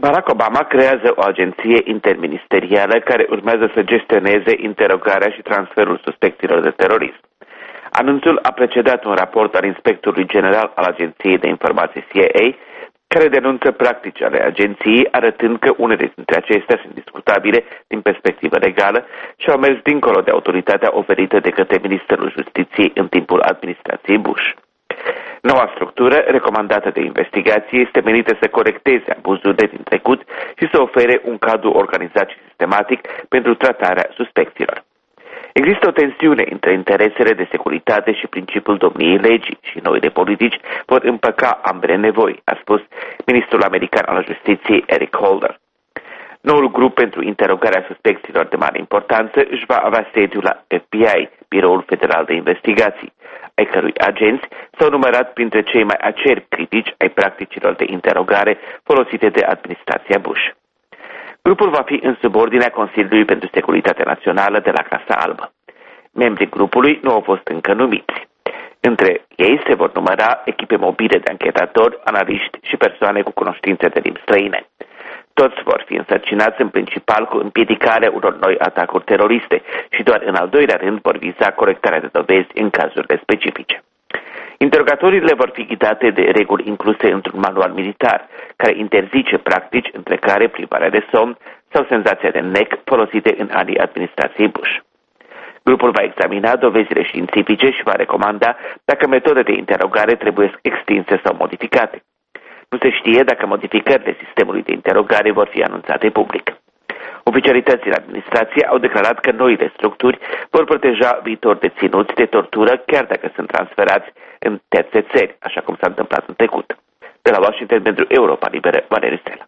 Barack Obama creează o agenție interministerială care urmează să gestioneze interogarea și transferul suspecților de terorism. Anunțul a precedat un raport al inspectorului general al Agenției de Informații CIA, care denunță practici ale agenției, arătând că unele dintre acestea sunt discutabile din perspectivă legală și au mers dincolo de autoritatea oferită de către Ministerul Justiției în timpul administrației Bush. Noua structură, recomandată de investigație, este menită să corecteze abuzurile din trecut și să ofere un cadru organizat și sistematic pentru tratarea suspecților. Există o tensiune între interesele de securitate și principiul domniei legii și noile politici vor împăca ambele nevoi, a spus ministrul american al justiției Eric Holder. Noul grup pentru interogarea suspecților de mare importanță își va avea sediul la FBI, Biroul Federal de Investigații, ai cărui agenți s-au numărat printre cei mai aceri critici ai practicilor de interogare folosite de administrația Bush. Grupul va fi în subordinea Consiliului pentru Securitate Națională de la Casa Albă. Membrii grupului nu au fost încă numiți. Între ei se vor număra echipe mobile de anchetatori, analiști și persoane cu cunoștințe de limbi străine. Toți vor fi însărcinați în principal cu împiedicarea unor noi atacuri teroriste și doar în al doilea rând vor viza corectarea de dovezi în cazurile specifice. Interogatorile vor fi ghidate de reguli incluse într-un manual militar, care interzice practici între care privarea de somn sau senzația de nec folosite în anii administrației Bush. Grupul va examina dovezile științifice și va recomanda dacă metode de interogare trebuie extinse sau modificate. Nu se știe dacă modificările sistemului de interogare vor fi anunțate public. Oficialitățile administrației au declarat că noile structuri vor proteja viitori deținuți de tortură chiar dacă sunt transferați în terțe țări, așa cum s-a întâmplat în trecut. De la Washington pentru Europa Liberă, Valeriu Sela.